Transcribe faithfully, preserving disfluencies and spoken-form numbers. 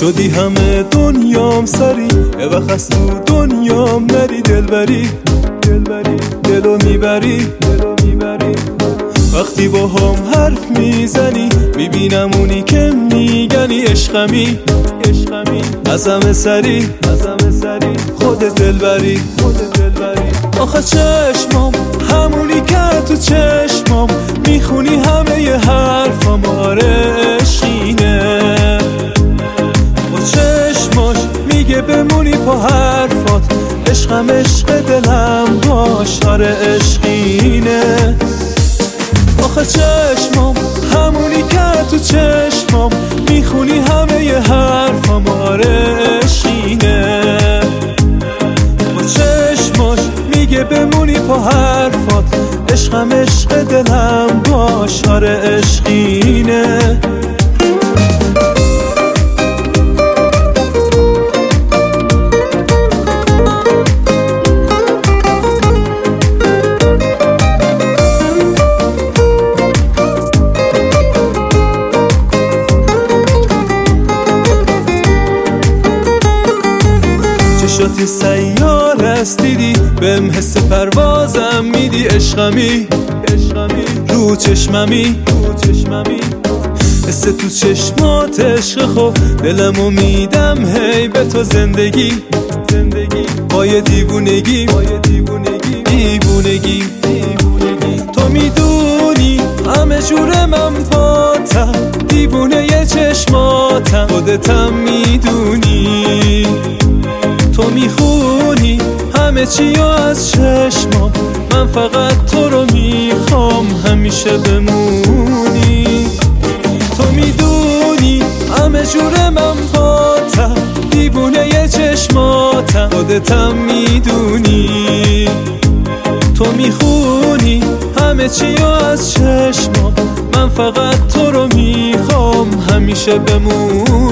شدی همه دنیام سری، یه وقت از تو دنیام نری. دلبری دلبری دلو میبری دلو میبری. وقتی با هم حرف میزنی میبینم اونی که میگنی. عشقمی عشقمی ازم سری ازم سری. خودت دلبری خودت دلبری. آخه چشمام همونی که تو چشمام میخونی همه ی حرفام. آره عشقینه با چشماش میگه بمونی پا حرفات. عشقم عشق دلم باش. آره عشقینه. آخه چشمام همونی که تو چشمام میخونی همه ی حرفام. آره عشقینه با چشماش میگه بمونی پا حرفات. عشقم عشق دلم باش. آره عشقینه. چشاتی سیار است دیدی، بهم حس پروازم میدی. عشقمی عشقمی رو چشممی رو چشممی. حس تو چشمات عشق خوب دلمو میدم هی به تو. زندگی زندگی با یه دیوونگی با یه دیوونگی دیوونگی دیوونگی. تو میدونی همه جور من پاتم، دیوونه یه چشماتم. خودتم میدونی تو میخونی همه چی از چشمام. من فقط تو رو میخوام همیشه بمونی. تو میدونی همه جور من پاتم، دیوونه ی چشماتم. خودتم میدونی تو میخونی همه چی از چشمام. من فقط تو رو میخوام همیشه بمونی.